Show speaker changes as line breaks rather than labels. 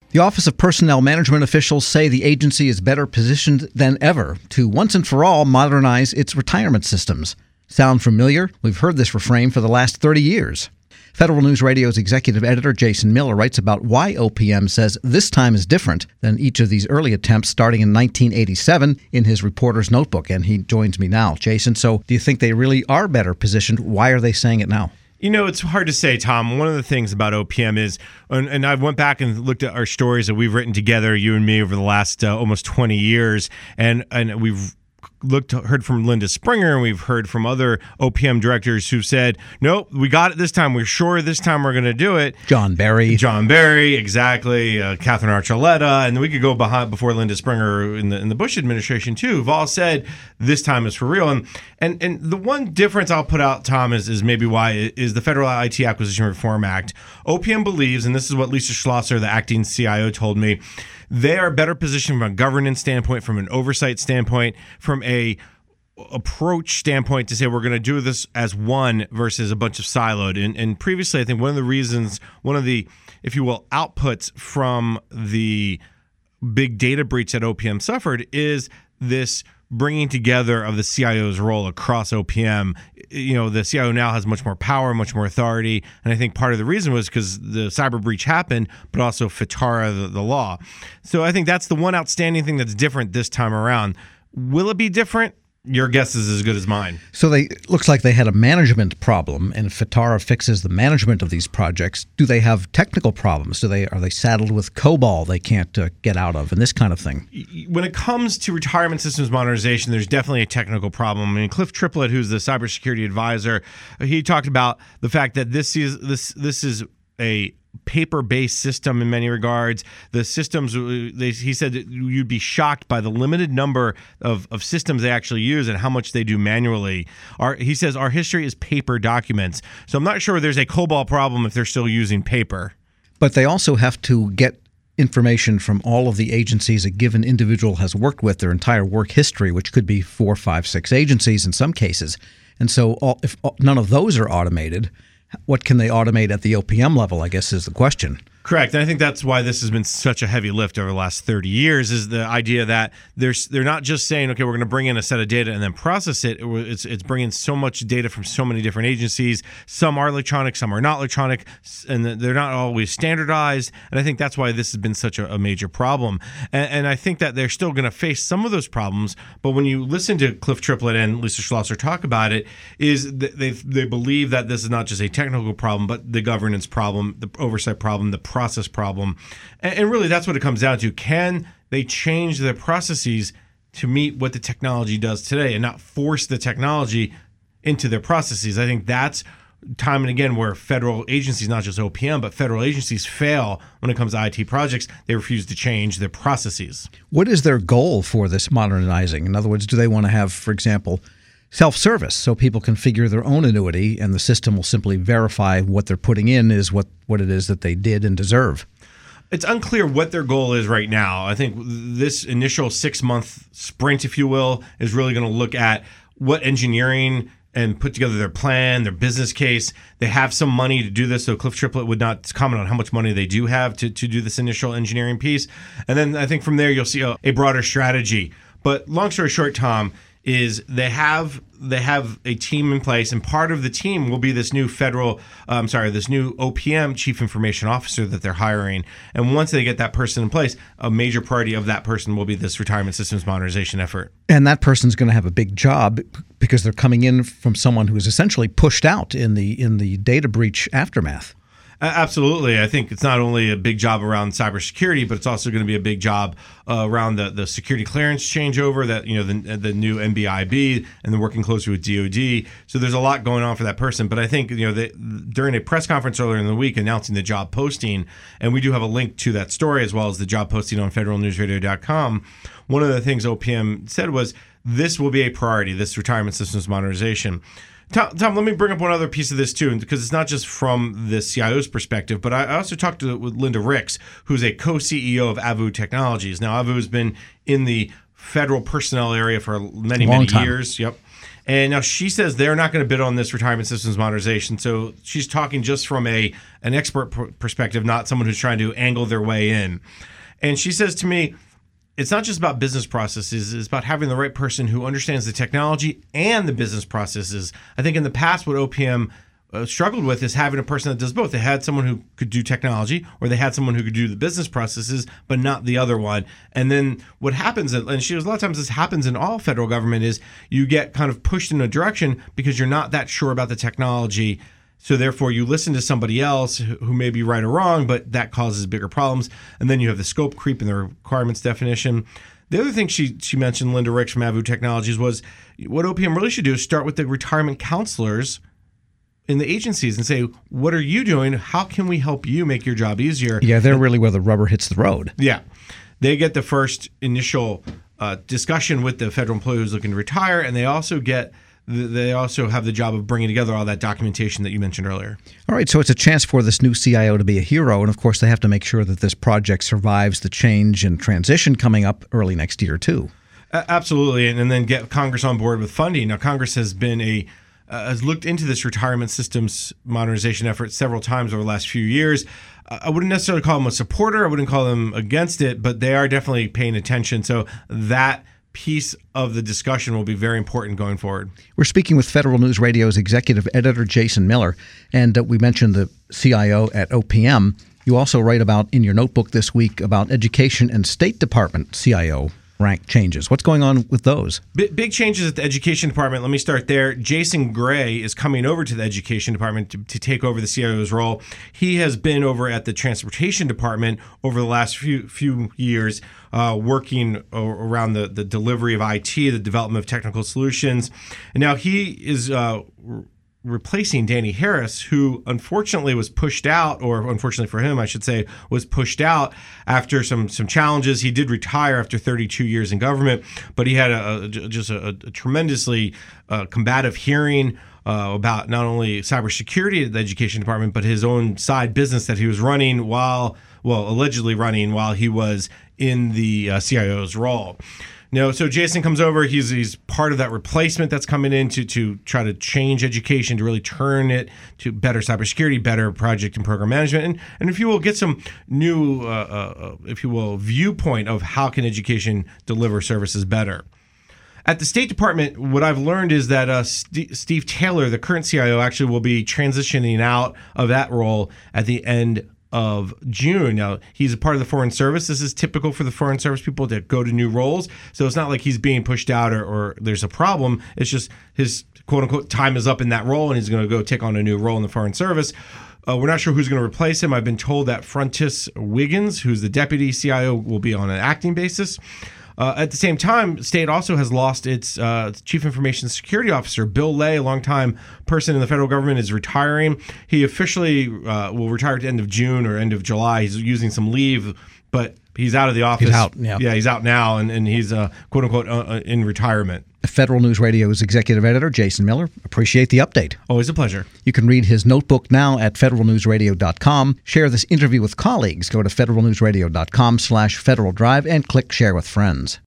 The Office of Personnel Management officials say the agency is better positioned than ever to once and for all modernize its retirement systems. Sound familiar? We've heard this refrain for the last 30 years. Federal News Radio's executive editor Jason Miller writes about why OPM says this time is different than each of these early attempts starting in 1987 in his reporter's notebook, and he joins me now. Jason, so do you think they really are better positioned? Why are they saying it now?
You know, it's hard to say, Tom. One of the things about OPM is, and I went back and looked at our stories that we've written together, you and me, over the last almost 20 years, and we've heard from Linda Springer, and we've heard from other OPM directors who've said, nope, we got it this time. We're sure this time we're going to do it.
John Barry,
exactly. Catherine Archuleta, and we could go before Linda Springer in the Bush administration too, who've all said this time is for real. And the one difference I'll put out, Tom, is maybe why is the Federal IT Acquisition Reform Act. OPM believes, and this is what Lisa Schlosser, the acting CIO, told me, they are better positioned from a governance standpoint, from an oversight standpoint, from a approach standpoint to say we're going to do this as one versus a bunch of siloed. And previously, I think one of the, if you will, outputs from the big data breach that OPM suffered is this bringing together of the CIO's role across OPM. You know, the CIO now has much more power, much more authority, and I think part of the reason was because the cyber breach happened, but also FITARA, the law. So I think that's the one outstanding thing that's different this time around. Will it be different? Your guess is as good as mine.
So looks like they had a management problem, and FITARA fixes the management of these projects. Do they have technical problems? Are they saddled with COBOL they can't get out of, and this kind of thing?
When it comes to retirement systems modernization, there's definitely a technical problem. I mean, Cliff Triplett, who's the cybersecurity advisor, he talked about the fact that this is a paper-based system in many regards. The systems, he said that you'd be shocked by the limited number of systems they actually use and how much they do manually. He says our history is paper documents. So I'm not sure there's a COBOL problem if they're still using paper.
But they also have to get information from all of the agencies a given individual has worked with, their entire work history, which could be 4, 5, 6 agencies in some cases. And so if none of those are automated, what can they automate at the OPM level, I guess, is the question.
Correct. And I think that's why this has been such a heavy lift over the last 30 years is the idea that they're not just saying, okay, we're going to bring in a set of data and then process it. It's bringing so much data from so many different agencies. Some are electronic, some are not electronic, and they're not always standardized. And I think that's why this has been such a major problem. And I think that they're still going to face some of those problems. But when you listen to Cliff Triplett and Lisa Schlosser talk about it, is they believe that this is not just a technical problem, but the governance problem, the oversight problem, the process problem. And really, that's what it comes down to. Can they change their processes to meet what the technology does today and not force the technology into their processes? I think that's time and again where federal agencies, not just OPM, but federal agencies fail when it comes to IT projects. They refuse to change their processes.
What is their goal for this modernizing? In other words, do they want to have, for example, self-service so people can figure their own annuity and the system will simply verify what they're putting in is what it is that they did and deserve?
It's unclear what their goal is right now. I think this initial 6-month sprint, if you will, is really going to look at what engineering and put together their plan, their business case. They have some money to do this, so Cliff Triplett would not comment on how much money they do have to do this initial engineering piece. And then I think from there you'll see a broader strategy. But long story short, Tom, is they have a team in place, and part of the team will be this new this new OPM chief information officer that they're hiring. And once they get that person in place, a major priority of that person will be this retirement systems modernization effort.
And that person's going to have a big job because they're coming in from someone who is essentially pushed out in the data breach aftermath.
Absolutely. I think it's not only a big job around cybersecurity, but it's also going to be a big job around the security clearance changeover, that the new NBIB, and then working closely with DoD. So there's a lot going on for that person. But I think during a press conference earlier in the week announcing the job posting, and we do have a link to that story as well as the job posting on federalnewsradio.com. One of the things OPM said was this will be a priority, this retirement systems modernization. Tom, let me bring up one other piece of this too, because it's not just from the CIO's perspective, but I also talked with Linda Ricks, who's a co-CEO of Avu Technologies. Now, Avu has been in the federal personnel area for many years. Yep. And now she says they're not going to bid on this retirement systems modernization. So she's talking just from an expert perspective, not someone who's trying to angle their way in. And she says to me, it's not just about business processes. It's about having the right person who understands the technology and the business processes. I think in the past, what OPM struggled with is having a person that does both. They had someone who could do technology, or they had someone who could do the business processes, but not the other one. And then what happens, and she goes, a lot of times this happens in all federal government, is you get kind of pushed in a direction because you're not that sure about the technology. So therefore, you listen to somebody else who may be right or wrong, but that causes bigger problems. And then you have the scope creep in the requirements definition. The other thing she mentioned, Linda Ricks from Avu Technologies, was what OPM really should do is start with the retirement counselors in the agencies and say, what are you doing? How can we help you make your job easier?
Yeah, they're really where the rubber hits the road.
Yeah. They get the first initial discussion with the federal employee who's looking to retire, and they also have the job of bringing together all that documentation that you mentioned earlier.
All right, so it's a chance for this new CIO to be a hero, and of course they have to make sure that this project survives the change and transition coming up early next year too.
Absolutely, and then get Congress on board with funding. Now, Congress has been has looked into this retirement systems modernization effort several times over the last few years. I wouldn't necessarily call them a supporter. I wouldn't call them against it, but they are definitely paying attention. So that piece of the discussion will be very important going forward.
We're speaking with Federal News Radio's executive editor, Jason Miller, and we mentioned the CIO at OPM. You also write about in your notebook this week about Education and State Department CIO rank changes. What's going on with those?
Big changes at the Education Department. Let me start there. Jason Gray is coming over to the Education Department to take over the CIO's role. He has been over at the Transportation Department over the last few years, working around the delivery of IT, the development of technical solutions. And now he is replacing Danny Harris, who unfortunately was pushed out, or unfortunately for him, I should say, was pushed out after some challenges. He did retire after 32 years in government, but he had a tremendously combative hearing about not only cybersecurity at the Education Department, but his own side business that he was running allegedly running while he was in the CIO's role. So Jason comes over. He's part of that replacement that's coming in to try to change education, to really turn it to better cybersecurity, better project and program management, and if you will, get some new, viewpoint of how can education deliver services better. At the State Department, what I've learned is that Steve Taylor, the current CIO, actually will be transitioning out of that role at the end of June. Now, he's a part of the Foreign Service. This is typical for the Foreign Service people to go to new roles. So it's not like he's being pushed out or there's a problem. It's just his quote-unquote time is up in that role, and he's going to go take on a new role in the Foreign Service. We're not sure who's going to replace him. I've been told that Frontis Wiggins, who's the deputy CIO, will be on an acting basis. At the same time, State also has lost its Chief Information Security Officer. Bill Lay, a longtime person in the federal government, is retiring. He officially will retire at the end of June or end of July. He's using some leave, but he's out of the office.
He's out, yeah.
Yeah, he's out now, and he's, quote-unquote, in retirement.
Federal News Radio's executive editor, Jason Miller. Appreciate the update.
Always a pleasure.
You can read his notebook now at federalnewsradio.com. Share this interview with colleagues. Go to federalnewsradio.com/Federal Drive and click Share with Friends.